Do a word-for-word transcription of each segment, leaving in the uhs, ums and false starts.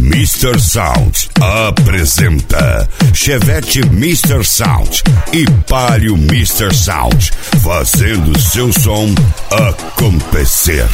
mister Sound apresenta Chevette mister Sound e Palio mister Sound, fazendo seu som acontecer.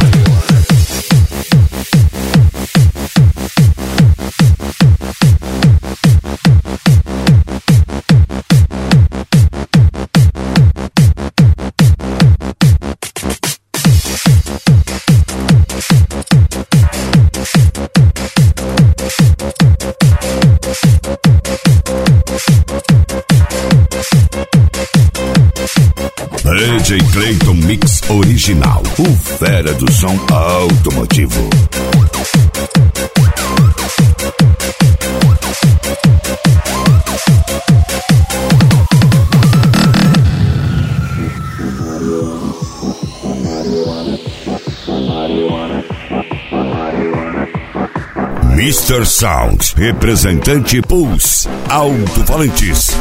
D J Clayton Mix Original, o fera do som automotivo. mister Sound, representante Pulse, alto-falantes.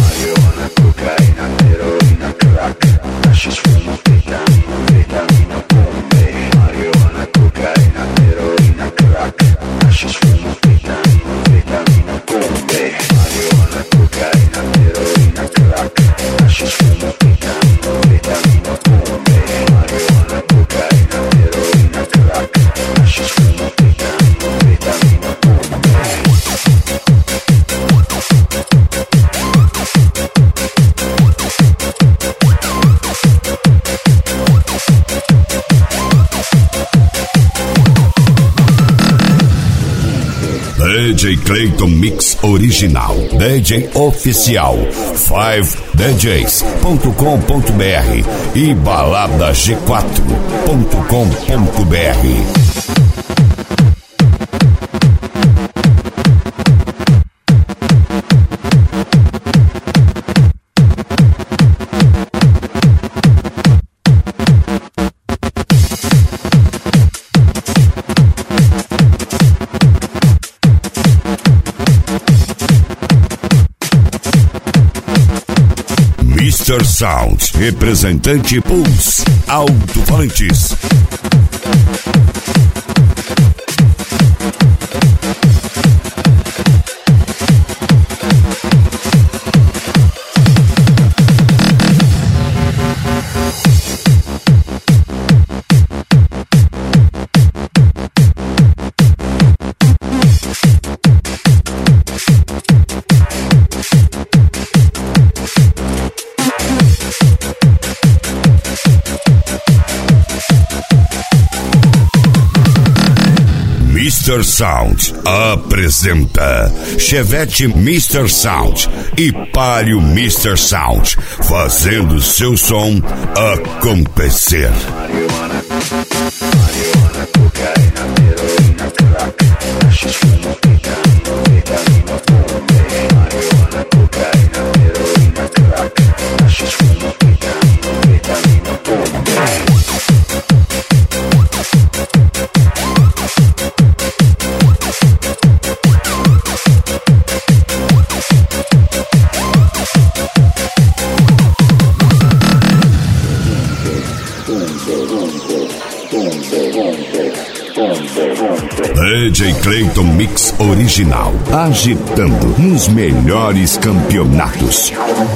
D J Clayton Mix Original, D J Oficial, cinco D Js ponto com ponto b r e balada g quatro ponto com ponto b r. mister Sound, representante Pulse, alto-falantes. mister Sound apresenta Chevette mister Sound e Palio mister Sound, fazendo seu som acontecer. D J Clayton Mix Original, agitando nos melhores campeonatos.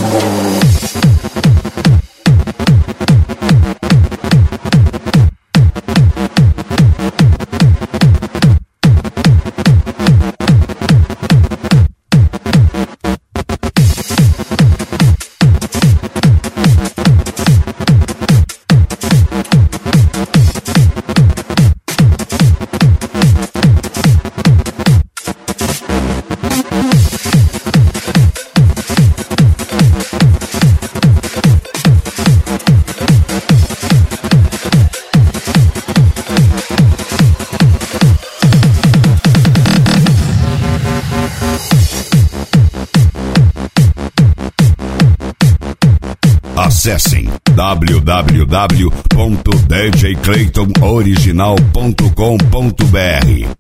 Acessem w w w ponto d j clayton original ponto com ponto b r.